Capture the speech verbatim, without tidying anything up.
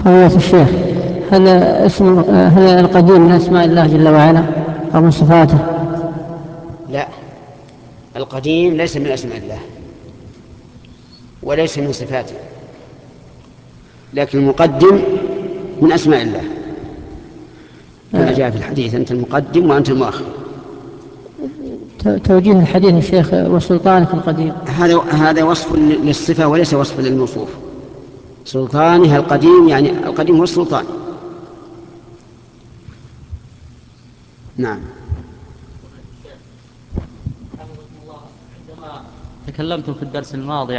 فضيلة الشيخ، هل اسم هل القديم من أسماء الله جل وعلا أو من صفاته؟ لا، القديم ليس من أسماء الله وليس من صفاته، لكن المقدم من أسماء الله كما جاء في الحديث: أنت المقدم وأنت المؤخر. توجيه الحديث يا شيخ: وسلطانك القديم. هذا هذا وصف للصفة وليس وصف للموصوف. سلطانها القديم يعني القديم هو السلطان. نعم. عندما تكلمتم في الدرس الماضي